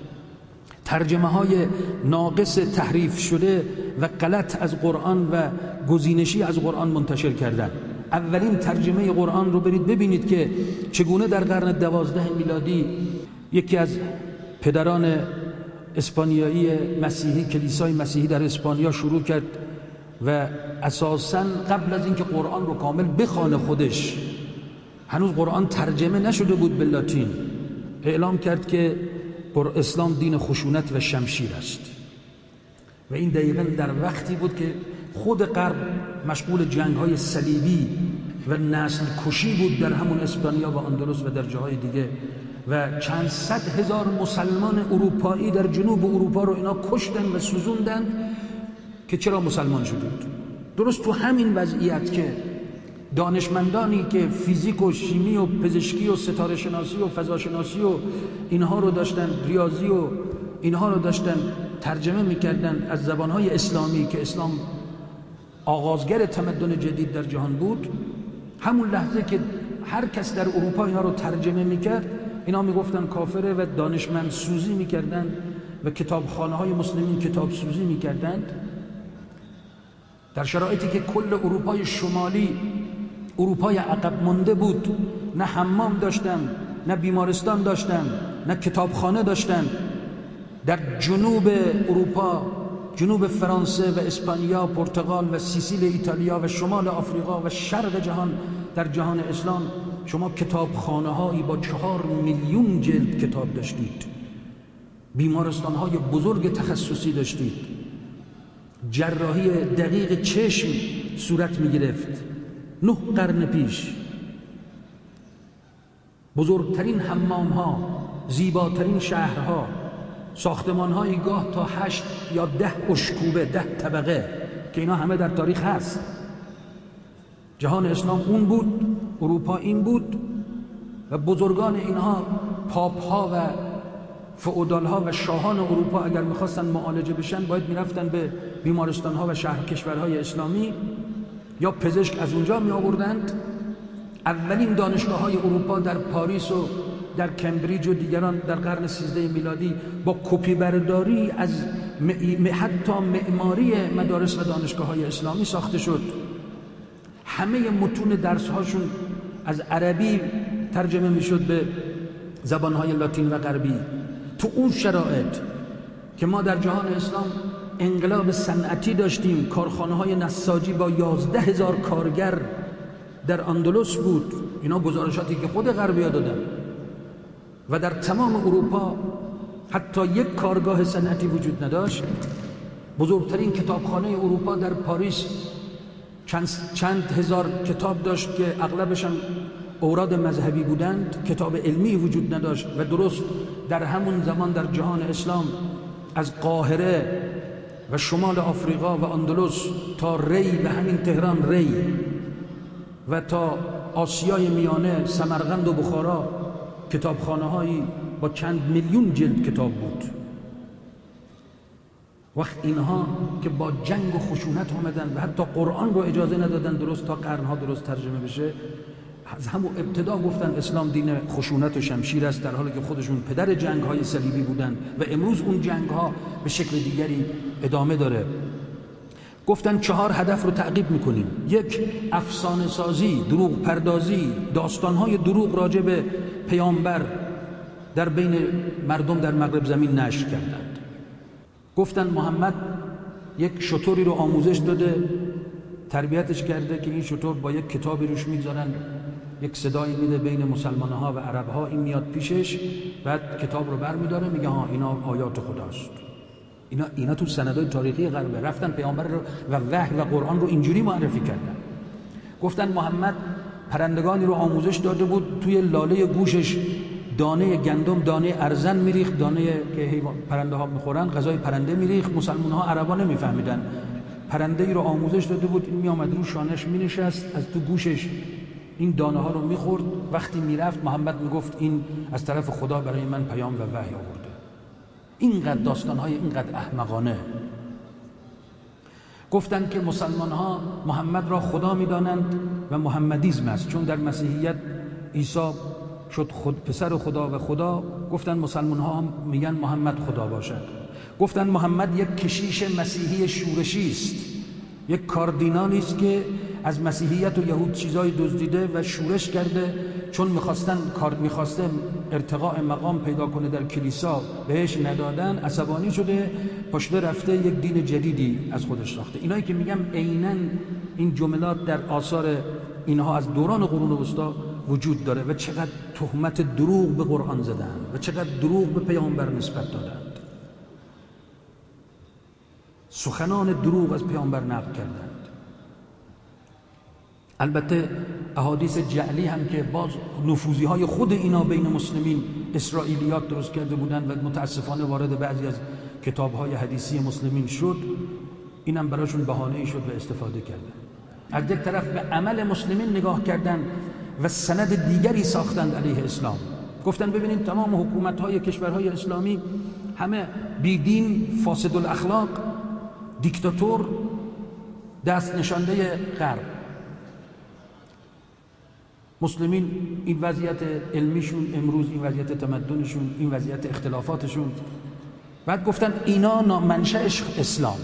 [SPEAKER 1] ترجمه های ناقص تحریف شده و غلط از قرآن و گزینشی از قرآن منتشر کردن. اولین ترجمه قرآن رو برید ببینید که چگونه در قرن 12 میلادی یکی از پدران اسپانیایی مسیحی، کلیسای مسیحی در اسپانیا شروع کرد و اساساً قبل از اینکه قرآن رو کامل بخوانه خودش، هنوز قرآن ترجمه نشده بود به لاتین، اعلام کرد که اسلام دین خشونت و شمشیر است. و این دقیقاً در وقتی بود که خود غرب مشغول جنگ‌های صلیبی و نسل کشی بود در همون اسپانیا و اندلس و در جاهای دیگه، و چند صد هزار مسلمان اروپایی در جنوب اروپا رو اینا کشتن و سوزوندن که چرا مسلمان شدید. درست تو همین وضعیت که دانشمندانی که فیزیک و شیمی و پزشکی و ستاره شناسی و فضا شناسی و اینها رو داشتن، ریاضی و اینها رو داشتن ترجمه میکردن از زبانهای اسلامی که اسلام آغازگر تمدن جدید در جهان بود، همون لحظه که هر کس در اروپا اینا رو ترجمه میکرد اینا میگفتن کافره و دانشمند سوزی میکردن و کتابخانه های مسلمین کتاب سوزی میکردند. در شرایطی که کل اروپای شمالی اروپای عقب مانده بود، نه حمام داشتن، نه بیمارستان داشتن، نه کتابخانه داشتن. در جنوب اروپا، جنوب فرانسه و اسپانیا، پرتغال و سیسیل ایتالیا و شمال آفریقا و شرق جهان، در جهان اسلام شما کتابخانه هایی با 4 میلیون جلد کتاب داشتید، بیمارستان های بزرگ تخصصی داشتید، جراحی دقیق چشم صورت می گرفت 9 قرن پیش، بزرگترین حمام ها، زیباترین شهرها، ساختمان هایی گاه تا 8 یا 10 اشکوبه، 10 طبقه که اینا همه در تاریخ هست. جهان اسلام اون بود، اروپا این بود و بزرگان اینها، پاپ ها و فئودال ها و شاهان اروپا اگر میخواستن معالجه بشن باید میرفتن به بیمارستان ها و شهر کشورهای اسلامی یا پزشک از اونجا می آوردند. اولین دانشگاه های اروپا در پاریس و در کمبریج و دیگران در قرن 13 میلادی با کپی برداری از حتی معماری مدارس و دانشگاه های اسلامی ساخته شد. همه متون درس هاشون از عربی ترجمه می شد به زبان های لاتین و غربی. تو اون شرایط که ما در جهان اسلام انقلاب صنعتی داشتیم، کارخانه های نساجی با 11,000 کارگر در اندلس بود، اینا گزارشاتی که خود غربی‌ها دادن، و در تمام اروپا حتی یک کارگاه صنعتی وجود نداشت. بزرگترین کتابخانه اروپا در پاریس چند هزار کتاب داشت که اغلبش هم اوراد مذهبی بودند، کتاب علمی وجود نداشت. و درست در همون زمان در جهان اسلام از قاهره و شمال آفریقا و اندلس تا ری و همین تهران ری و تا آسیای میانه سمرقند و بخارا کتابخانه هایی با چند میلیون جلد کتاب بود. وقت اینها که با جنگ و خشونت آمدن و حتی قرآن رو اجازه ندادن درست تا قرنها درست ترجمه بشه، از همون ابتدا گفتن اسلام دین خشونت و شمشیر است، در حالی که خودشون پدر جنگ های صلیبی بودن و امروز اون جنگ ها به شکل دیگری ادامه داره. گفتن 4 هدف رو تعقیب میکنیم. 1، افسانه سازی، دروغ پردازی، داستان های دروغ راجع به پیامبر در بین مردم در مغرب زمین نشر کردند. گفتن محمد یک شتری رو آموزش داده، تربیتش کرده که این شتر با یک کتابی روش میگذارن، یک صدایی میده بین مسلمان‌ها و عرب‌ها، این میاد پیشش، بعد کتاب رو برمی‌داره میگه ها اینا آیات خداست. اینا تو سندهای تاریخی غربه رفتن پیامبر رو و وحی و قرآن رو اینجوری معرفی کردن. گفتن محمد پرندگانی رو آموزش داده بود، توی لاله گوشش دانه گندم، دانه ارزن میریخت، دانه که پرنده ها میخورن، غذای پرنده میریخت. مسلمان ها عربا نمیفهمیدن. پرنده ای رو آموزش داده بود، این میامد رو شانش مینشست، از تو گوشش این دانه ها رو میخورد. وقتی میرفت محمد میگفت این از طرف خدا برای من پیام و وحی آورده. اینقدر داستان های اینقدر احمقانه. گفتند که مسلمان ها محمد را خدا میدانند و محمدیزم است، چون در مسیحیت عیسی شد پسر خدا و خدا. گفتند مسلمان ها هم میگن محمد خدا باشد. گفتند محمد یک کشیش مسیحی شورشی است، یک کاردینالی است که از مسیحیت و یهود چیزای دزدیده و شورش کرده، چون میخواسته ارتقاء مقام پیدا کنه در کلیسا، بهش ندادن، عصبانی شده، پاشده رفته یک دین جدیدی از خودش ساخته. اینایی که میگم عیناً این جملات در آثار اینها از دوران قرون وسطا وجود داره و چقدر تهمت دروغ به قرآن زدن و چقدر دروغ به پیامبر نسبت دادند، سخنان دروغ از پیامبر نقل کردند. البته احادیث جعلی هم که باز نفوذی های خود اینا بین مسلمین اسرائیلیات درست کرده بودند و متاسفانه وارد بعضی از کتاب های حدیثی مسلمین شد، اینم براشون بهانه‌ای شد و استفاده کردند. از یک طرف به عمل مسلمین نگاه کردن و سند دیگری ساختند علیه اسلام. گفتن ببینید تمام حکومت‌های کشورهای اسلامی همه بیدین، فاسد الاخلاق، دیکتاتور، دست نشانده غرب. مسلمین این وضعیت علمیشون امروز، این وضعیت تمدنشون، این وضعیت اختلافاتشون. بعد گفتن اینا منشأش اسلامه،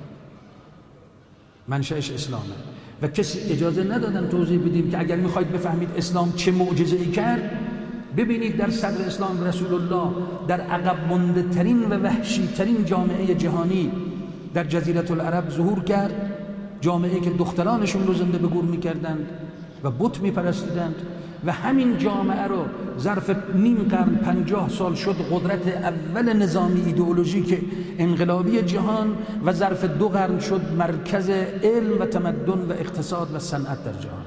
[SPEAKER 1] منشأش اسلامه و کسی اجازه ندادن توضیح بدیم که اگر میخواید بفهمید اسلام چه معجزه‌ای کرد، ببینید در صدر اسلام رسول الله در عقب مانده ترین و وحشی ترین جامعه جهانی در جزیره العرب ظهور کرد، جامعه که دخترانشون رو زنده به گور میکردند و بت میپرستیدند و همین جامعه رو ظرف نیم قرن 50 سال شد قدرت اول نظامی ایدئولوژیک انقلابی جهان و ظرف 2 قرن شد مرکز علم و تمدن و اقتصاد و صنعت در جهان.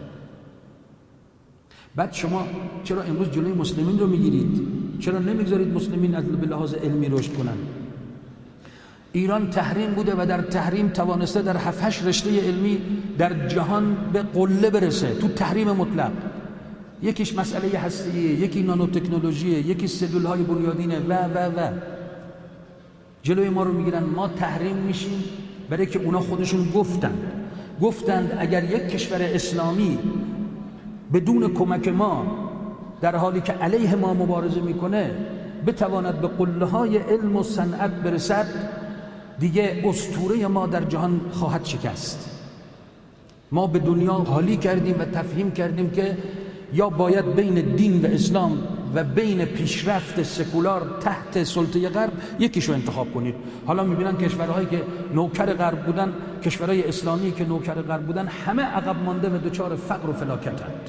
[SPEAKER 1] بعد شما چرا امروز جلوی مسلمین رو میگیرید؟ چرا نمیگذارید مسلمین از به لحاظ علمی رشد کنن؟ ایران تحریم بوده و در تحریم توانسته در 7-8 رشته علمی در جهان به قله برسه، تو تحریم مطلق. یکیش مسئله هستیه، یکی نانو تکنولوژیه، یکی سلول‌های بنیادینه و جلوی ما رو میگیرن. ما تحریم میشیم برای که اونا خودشون گفتند اگر یک کشور اسلامی بدون کمک ما در حالی که علیه ما مبارزه میکنه بتواند به قله‌های علم و صنعت برسد، دیگه اسطوره ما در جهان خواهد شکست. ما به دنیا حالی کردیم و تفهیم کردیم که یا باید بین دین و اسلام و بین پیشرفت سکولار تحت سلطه غرب یکیشو انتخاب کنید. حالا میبینن کشورهایی که نوکر غرب بودن، کشورهای اسلامی که نوکر غرب بودن، همه عقب مانده و دچار فقر و فلاکتند.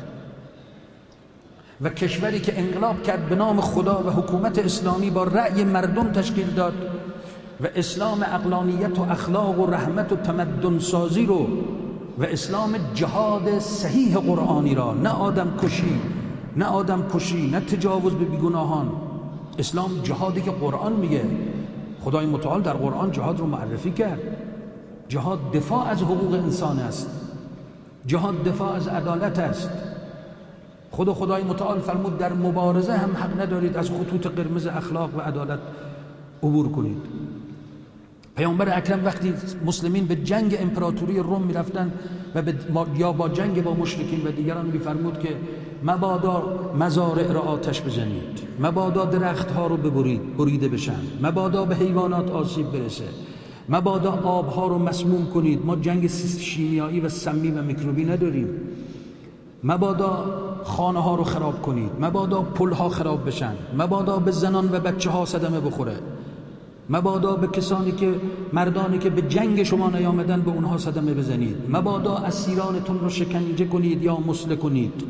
[SPEAKER 1] و کشوری که انقلاب کرد به نام خدا و حکومت اسلامی با رأی مردم تشکیل داد و اسلام عقلانیت و اخلاق و رحمت و تمدن سازی رو و اسلام جهاد صحیح قرآنی را، نه آدم کشی، نه تجاوز به بیگناهان، اسلام جهادی که قرآن میگه. خدای متعال در قرآن جهاد رو معرفی کرد. جهاد دفاع از حقوق انسان است، جهاد دفاع از عدالت است. خدای متعال فرمود در مبارزه هم حق ندارید از خطوط قرمز اخلاق و عدالت عبور کنید. پیامبر اکرم وقتی مسلمین به جنگ امپراتوری روم میرفتن و یا با جنگ با مشرکین و دیگران میفرمود که مبادا مزارع را آتش بزنید، مبادا درختها رو بریده بشن، مبادا به حیوانات آسیب برسه، مبادا آبها رو مسموم کنید. ما جنگ شیمیایی و سمی و میکروبی نداریم. مبادا خانه ها رو خراب کنید، مبادا پل ها خراب بشن، مبادا به زنان و بچه ها صدمه بخوره، مبادا به مردانی که به جنگ شما نیامدن به اونها صدمه بزنید، مبادا اسیرانتون رو شکنجه کنید یا مسله کنید،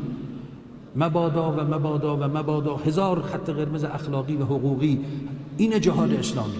[SPEAKER 1] مبادا هزار خط قرمز اخلاقی و حقوقی. این جهاد اسلامی.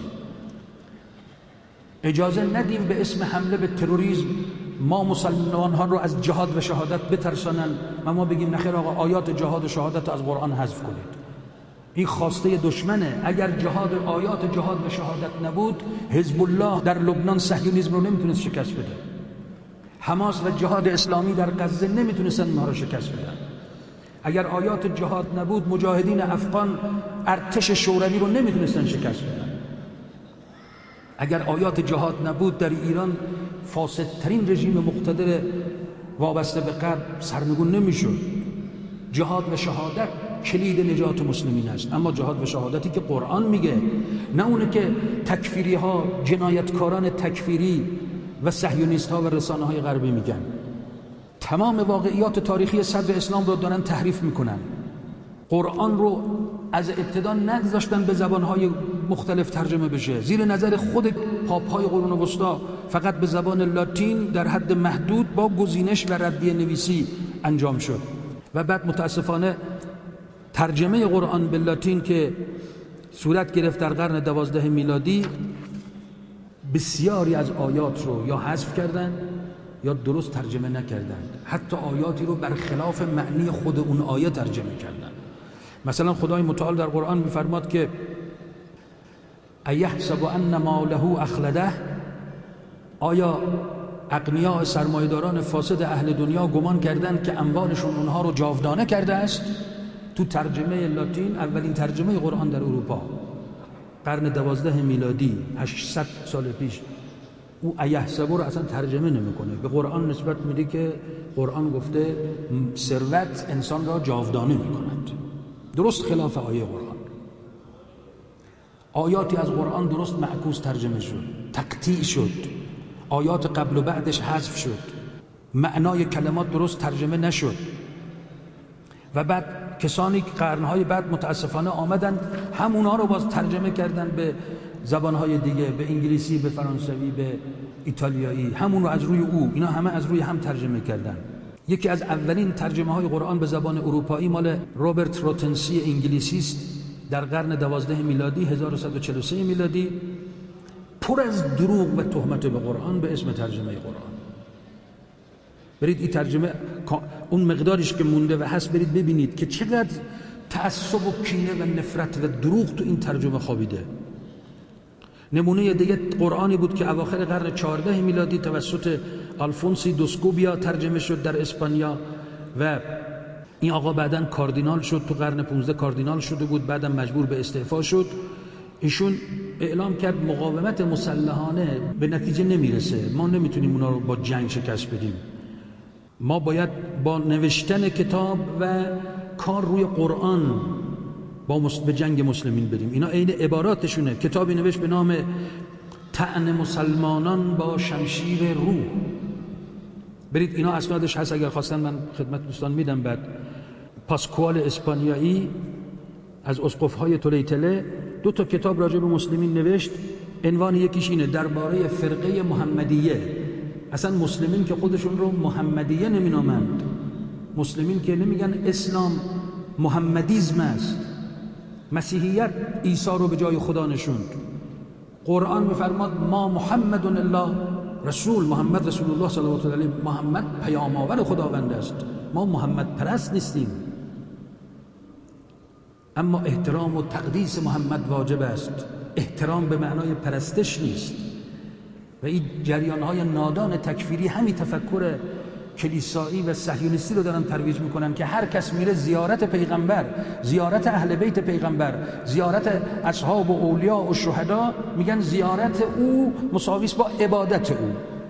[SPEAKER 1] اجازه ندیم به اسم حمله به تروریسم ما مسلمان ها رو از جهاد و شهادت بترسانن و ما بگیم نخیر آقا آیات جهاد و شهادت از قرآن حذف کنید. این خواسته دشمنه. اگر آیات جهاد و شهادت نبود، حزب الله در لبنان صهیونیسم رو نمیتونست شکست بده. حماس و جهاد اسلامی در غزه نمیتونستن ما رو شکست بدن. اگر آیات جهاد نبود، مجاهدین افغان ارتش شوروی رو نمیتونستن شکست بدن. اگر آیات جهاد نبود، در ایران فاسدترین رژیم مقتدر وابسته به غرب سرنگون نمیشد. جهاد و شهادت کلید نجات مسلمین است، اما جهاد و شهادتی که قرآن میگه، نه اونه که تکفیری ها، جنایتکاران تکفیری و صهیونیست ها و رسانه های غربی میگن. تمام واقعیات تاریخی صدر اسلام رو دارن تحریف میکنن. قرآن رو از ابتدا نگذاشتن به زبانهای مختلف ترجمه بشه. زیر نظر خود پاپ‌های قرون وسطا فقط به زبان لاتین در حد محدود با گزینش و ردیه نویسی انجام شد و بعد متاسفانه ترجمه قرآن به لاتین که صورت گرفت در قرن 12 میلادی، بسیاری از آیات رو یا حذف کردن یا درست ترجمه نکردند. حتی آیاتی رو برخلاف معنی خود اون آیه ترجمه کردند. مثلا خدای متعال در قرآن می‌فرماد که ایحسب ان ماله اخلده، آیا اغنیاء سرمایه‌داران فاسد اهل دنیا گمان کردند که اموالشون اونها رو جاودانه کرده است؟ تو ترجمه لاتین، اولین ترجمه قرآن در اروپا، قرن 12 میلادی، 800 سال پیش، او ایحسب رو اصلا ترجمه نمیکنه، به قرآن نسبت میده که قرآن گفته ثروت انسان را جاودانه میکند. درست خلاف آیه قرآن. آیاتی از قرآن درست معکوس ترجمه شد، تقطیع شد، آیات قبل و بعدش حذف شد، معنای کلمات درست ترجمه نشد و بعد کسانی که قرنهای بعد متاسفانه آمدن همونها رو باز ترجمه کردن به زبانهای دیگه، به انگلیسی، به فرانسوی، به ایتالیایی، همون رو از روی اینا همه از روی هم ترجمه کردن. یکی از اولین ترجمه های قرآن به زبان اروپایی مال روبرت روتنسی انگلیسی است در قرن 12 میلادی، 1143 میلادی، پر از دروغ و تهمت به قرآن به اسم ترجمه قرآن. برید این ترجمه اون مقداریش که مونده و هست برید ببینید که چقدر تعصب و کینه و نفرت و دروغ تو این ترجمه خوابیده. نمونه دیگه قرآنی بود که اواخر قرن 14 میلادی توسط آلفونسی دوسکوبیا ترجمه شد در اسپانیا و این آقا بعداً کاردینال شد، تو قرن 15 کاردینال شده بود، بعداً مجبور به استعفا شد. ایشون اعلام کرد مقاومت مسلحانه به نتیجه نمیرسه، ما نمیتونیم اونا رو با جنگ شکست بدیم، ما باید با نوشتن کتاب و کار روی قرآن به جنگ مسلمین بریم. اینا عین عباراتشونه. کتابی نوشت به نام طعن مسلمانان با شمشیر روح. برید اینا اسنادش هست، اگر خواستن من خدمت دوستان میدم. بعد پاسکوال اسپانیایی از اسقف‌های طلیطله 2 کتاب راجع به مسلمین نوشت. عنوان یکیش اینه درباره فرقه محمدیه. اصلا مسلمین که خودشون رو محمدیه نمینامند، مسلمین که نمیگن اسلام محمدیزم است، مسیحیت عیسی رو به جای خدا نشوند. قرآن میفرماد ما محمد الا رسول، محمد رسول الله صلی الله علیه و محمد پیام آور خداوند است. ما محمد پرست نیستیم، اما احترام و تقدیس محمد واجب است. احترام به معنای پرستش نیست. و این جریان‌های نادان تکفیری همین تفکر کلیسایی و صهیونیستی رو دارن ترویج میکنن که هر کس میره زیارت پیغمبر، زیارت اهل بیت پیغمبر، زیارت اصحاب و اولیا و شهدا، میگن زیارت او مساوی است با عبادت او.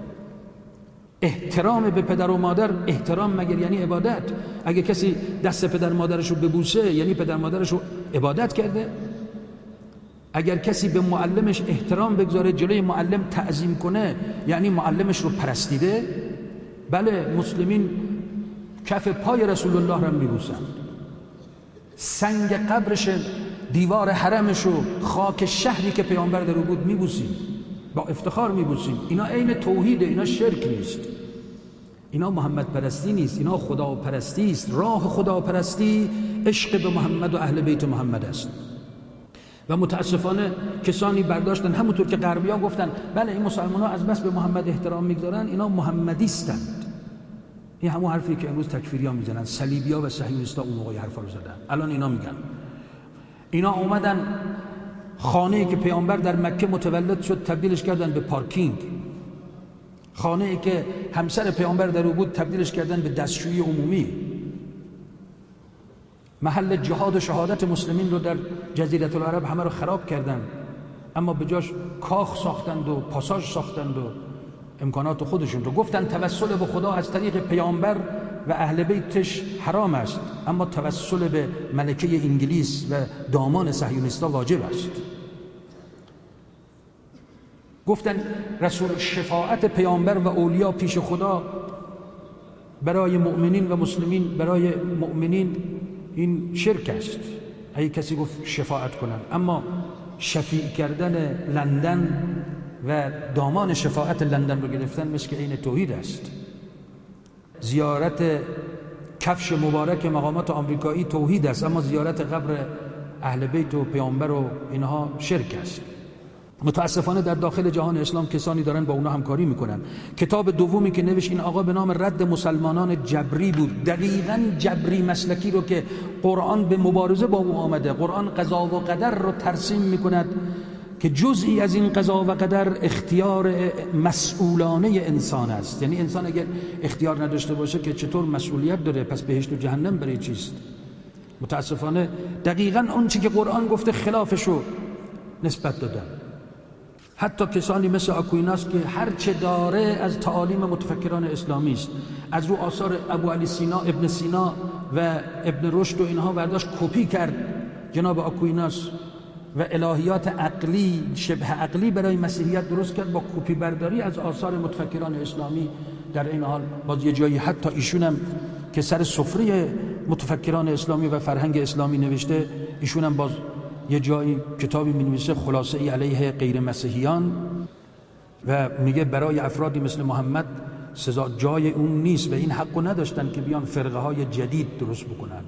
[SPEAKER 1] احترام به پدر و مادر، احترام مگر یعنی عبادت؟ اگه کسی دست پدر مادرش رو ببوسه یعنی پدر مادرش رو عبادت کرده؟ اگر کسی به معلمش احترام بگذاره، جلوی معلم تعظیم کنه، یعنی معلمش رو پرستیده؟ بله، مسلمین کف پای رسول الله رو میبوسند، سنگ قبرش، دیوار حرمش و خاک شهری که پیامبر در او بود میبوسیم، با افتخار میبوسیم. اینا عین توحیده، اینا شرک نیست، اینا محمد پرستی نیست، اینا خدا پرستی است. راه خدا پرستی عشق به محمد و اهل بیت محمد است. و متاسفانه کسانی برداشتن، همونطور که غربی‌ها گفتن بله این مسلمان‌ها از بس به محمد احترام میگذارن اینا محمدیستند. این همون حرفی که امروز تکفیری‌ها میزنن، صلیبی‌ها و صهیونیست‌ها اون موقع حرفا رو زدن. الان اینا میگن، اینا اومدن خانه‌ای که پیامبر در مکه متولد شد تبدیلش کردن به پارکینگ، خانه‌ای که همسر پیامبر در او بود تبدیلش کردن به دستشویی عمومی، محل جهاد و شهادت مسلمین رو در جزیره العرب همه رو خراب کردن، اما به جاش کاخ ساختند و پاساژ ساختند و امکانات خودشون رو. گفتن توسل به خدا از طریق پیامبر و اهل بیتش حرام است، اما توسل به ملکه انگلیس و دامان صهیونیستا واجب است. گفتن رسول شفاعت پیامبر و اولیا پیش خدا برای مؤمنین و مسلمین، برای مؤمنین این شرک است اگه کسی گفت شفاعت کنن، اما شفیع کردن لندن و دامان شفاعت لندن رو گرفتن مثل که این توحید است. زیارت کفش مبارک مقامات آمریکایی توحید است، اما زیارت قبر اهل بیت و پیامبر و اینها شرک است. متاسفانه در داخل جهان اسلام کسانی دارن با اونا همکاری میکنن. کتاب دومی که نوشت این آقا به نام رد مسلمانان جبری بود، دقیقاً جبری مسلکی رو که قرآن به مبارزه با او آمده. قرآن قضا و قدر رو ترسیم میکند که جزئی از این قضا و قدر اختیار مسئولانه انسان است. یعنی انسان اگر اختیار نداشته باشه که چطور مسئولیت داره؟ پس بهشت و جهنم برای چیست؟ متاسفانه دقیقاً اون چی که قرآن گفته خلافشو نسبت دادن. حتی کسانی مثل آکویناس که هر چه داره از تعالیم متفکران اسلامی است، از رو آثار ابو علی سینا، ابن سینا و ابن رشد و اینها برداشت کپی کرد جناب آکویناس و الهیات عقلی شبه عقلی برای مسیحیت درست کرد با کپی برداری از آثار متفکران اسلامی. در این حال باز یه جایی حتی ایشونم که سر سفره متفکران اسلامی و فرهنگ اسلامی نوشته، ایشونم باز یه جایی کتابی می‌نویسه خلاصه ای علیه غیر مسیحیان و میگه برای افرادی مثل محمد سزا جای اون نیست و این حقو نداشتن که بیان فرقه های جدید درست بکنند.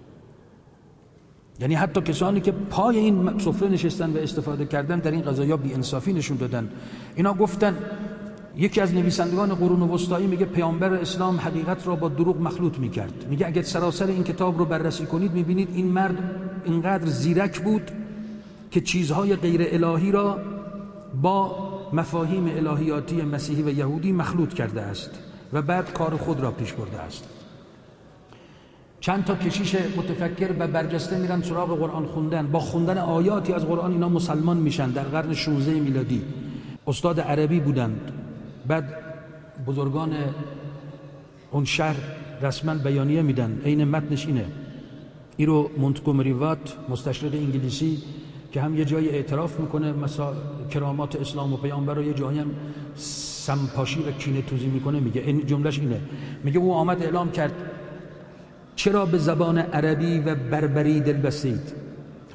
[SPEAKER 1] یعنی حتی کسانی که پای این سفره نشستن و استفاده کردن در این قضایا بی انصافی نشون دادن. اینا گفتن، یکی از نویسندگان قرون وسطایی میگه پیامبر اسلام حقیقت را با دروغ مخلوط میکرد. میگه اگر سراسر این کتاب رو بررسی کنید میبینید این مرد اینقدر زیرک بود که چیزهای غیر الهی را با مفاهیم الهیاتی مسیحی و یهودی مخلوط کرده است و بعد کار خود را پیش برده است. چند تا کشیش متفکر و برجسته میرن سراغ قرآن خوندن، با خوندن آیاتی از قرآن اینا مسلمان میشن. در قرن 16 میلادی استاد عربی بودند، بعد بزرگان اون شهر رسما بیانیه میدن، عین متنش اینه. این رو مونتگومری وات مستشرق انگلیسی که هم یه جایی اعتراف میکنه کرامات اسلام و پیامبر رو، یه جایی هم سمپاشی و کینه توزی میکنه، میگه این جملهش اینه، میگه او آمد اعلام کرد چرا به زبان عربی و بربری دل بستید؟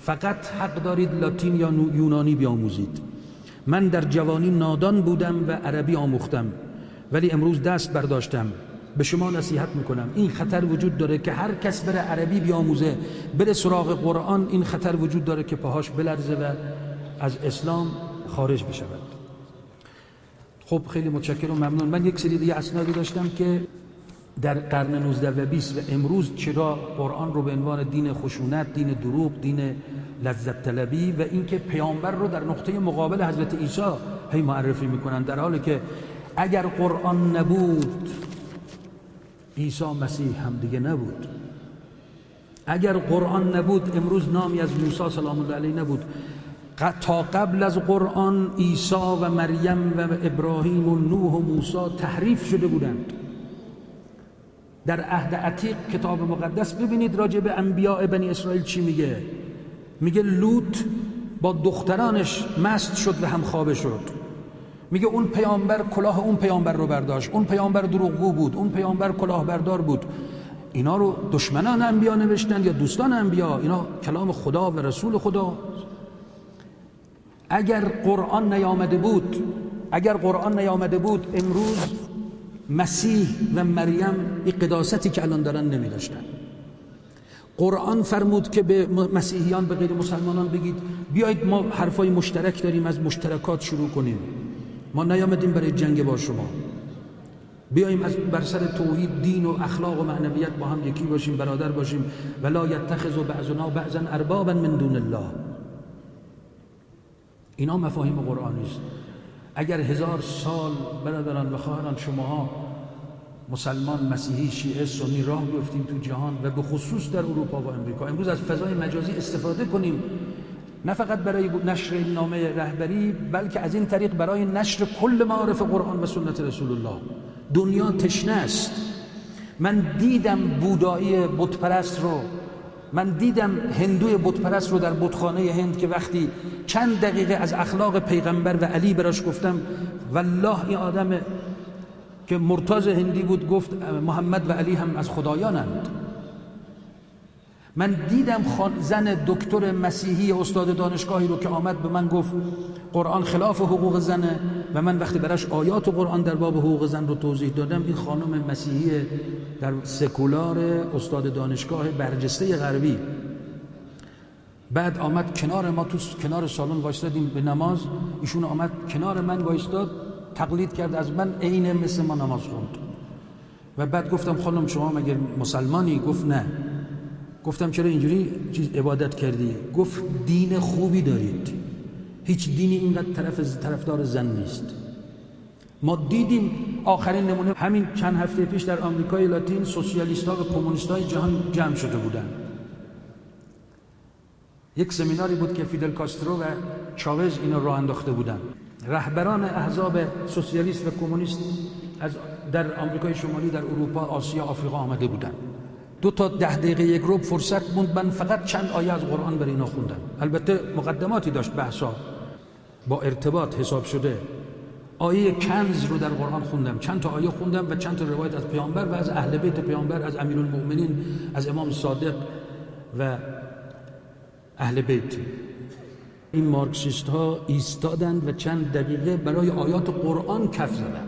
[SPEAKER 1] فقط حق دارید لاتین یا یونانی بیاموزید. من در جوانی نادان بودم و عربی آموختم، ولی امروز دست برداشتم. به شما نصیحت میکنم این خطر وجود داره که هر کس بره عربی بیاموزه، بره سراغ قرآن، این خطر وجود داره که پاهاش بلرزه و از اسلام خارج بشود. خب خیلی متشکرم و ممنون. من یک سری دیگه اسنادی داشتم که در قرن 19 و 20 و امروز چرا قرآن رو به عنوان دین خشونت، دین دروغ، دین لذت طلبی و اینکه پیامبر رو در نقطه مقابل حضرت عیسی هی معرفی میکنن، در حالی که اگر قرآن نبود عیسی مسیح هم دیگه نبود. اگر قرآن نبود امروز نامی از موسی سلام الله علیه نبود. تا قبل از قرآن عیسی و مریم و ابراهیم و نوح و موسی تحریف شده بودند. در عهد عتیق کتاب مقدس ببینید راجع به انبیاء بنی اسرائیل چی میگه. میگه لوط با دخترانش مست شد و همخوابه شد. میگه اون پیامبر کلاه اون پیامبر رو برداشت، اون پیامبر دروغگو بود، اون پیامبر کلاهبردار بود. اینا رو دشمنان انبیا نوشتن یا دوستان انبیا؟ اینا کلام خدا و رسول خدا. اگر قرآن نیامده بود امروز مسیح و مریم این قداستی که الان دارن نمی داشتن. قرآن فرمود که به مسیحیان، به غیر مسلمانان بگید بیایید ما حرفای مشترک داریم، از مشترکات شروع کنیم. ما نیامدیم برای جنگ با شما، بیاییم از بر سر توحید، دین و اخلاق و معنویت با هم یکی باشیم، برادر باشیم. ولا یتخذ بعضنا بعضا اربابا من دون الله. اینا مفاهیم قرآنی است. اگر 1000 سال برادران و خواهران شماها مسلمان، مسیحی، شیعه، سنی راه بیفتیم تو جهان و به خصوص در اروپا و امریکا، امروز از فضای مجازی استفاده کنیم، نه فقط برای نشر نامه رهبری، بلکه از این طریق برای نشر کل معارف قرآن و سنت رسول الله. دنیا تشنه است. من دیدم بودایی بتپرست رو، من دیدم هندوی بتپرست رو در بتخانه هند که وقتی چند دقیقه از اخلاق پیغمبر و علی براش گفتم، والله این آدم که مرتضی هندی بود گفت محمد و علی هم از خدایانند. من دیدم زن دکتر مسیحی استاد دانشگاهی رو که آمد به من گفت قرآن خلاف حقوق زنه و من وقتی براش آیات قرآن در باب حقوق زن رو توضیح دادم، این خانم مسیحی در سکولار استاد دانشگاه برجسته غربی بعد آمد کنار ما، تو کنار سالن وایستادیم به نماز، ایشون آمد کنار من وایستاد، تقلید کرد از من، عین مثل ما نماز خوند. و بعد گفتم خانم شما مگر مسلمانی؟ گفت نه. گفتم چرا اینجوری عبادت کردی؟ گفت دین خوبی دارید، هیچ دینی اینقدر طرفدار زن نیست. ما دیدیم آخرین نمونه همین چند هفته پیش در آمریکای لاتین سوسیالیست‌ها و کمونیست‌های جهان جمع شده بودند. یک سمیناری بود که فیدل کاسترو و چاوز اینو راه انداخته بودند. رهبران احزاب سوسیالیست و کمونیست در آمریکای شمالی، در اروپا، آسیا، آفریقا آمده بودند. 2 تا 10 دقیقه یک ربع فرصت موند، من فقط چند آیه از قرآن برای اینا خوندم. البته مقدماتی داشت بحثا با ارتباط حساب شده. آیه کنز رو در قرآن خوندم، چند تا آیه خوندم و چند تا روایت از پیامبر و از اهل بیت پیامبر، از امیرالمؤمنین، از امام صادق و اهل بیت. این مارکسیست ها ایستادند و چند دقیقه برای آیات قرآن کف زدند.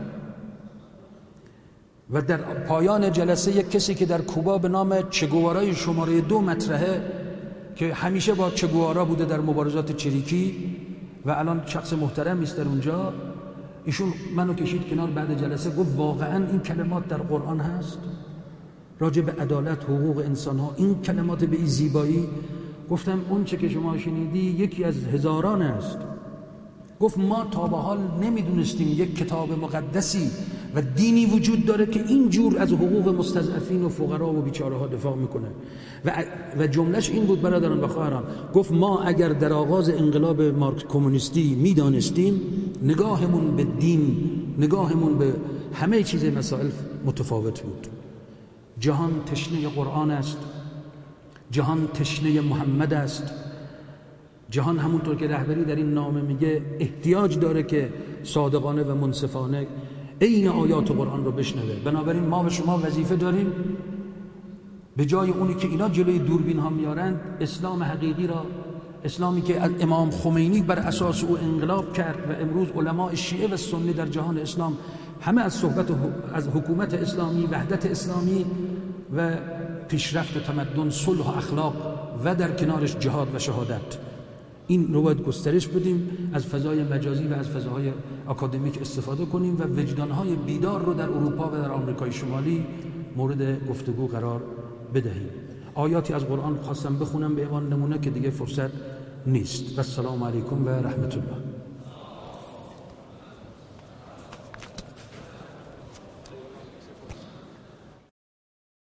[SPEAKER 1] و در پایان جلسه یک کسی که در کوبا به نام چگوارای شماره 2 مطرحه که همیشه با چگوارا بوده در مبارزات چریکی و الان شخص محترمی است در اونجا، ایشون منو کشید کنار بعد جلسه، گفت واقعا این کلمات در قرآن هست راجع به عدالت، حقوق انسان ها، این کلمات به این زیبایی؟ گفتم اون چه که شما شنیدی یکی از هزاران است. گفت ما تا به حال نمیدونستیم یک کتاب مقدسی و دینی وجود داره که اینجور از حقوق مستضعفین و فقرا و بیچاره ها دفاع میکنه. و جملهش این بود برادران و خواهران، گفت ما اگر در آغاز انقلاب مارکس کمونیستی میدانستیم، نگاهمون به دین، نگاهمون به همه چیز مسائل متفاوت بود. جهان تشنه قرآن است، جهان تشنه محمد است. جهان همونطور که رهبری در این نامه میگه احتیاج داره که صادقانه و منصفانه عین آیات قرآن رو بشنوه. بنابراین ما و شما وظیفه داریم به جای اونی که اینا جلوی دوربین ها میارند، اسلام حقیقی را اسلامی که از امام خمینی بر اساس او انقلاب کرد و امروز علماء شیعه و سنی در جهان اسلام همه از صحبت از حکومت اسلامی، وحدت اسلامی و پیشرفت و تمدن، صلح و اخلاق و در کنارش جهاد و شهادت، این رو باید گسترش بدیم، از فضای مجازی و از فضاهای آکادمیک استفاده کنیم و وجدانهای بیدار رو در اروپا و در آمریکای شمالی مورد گفتگو قرار بدهیم. آیاتی از قرآن خواستم بخونم به عنوان نمونه که دیگه فرصت نیست. و السلام علیکم و رحمت الله.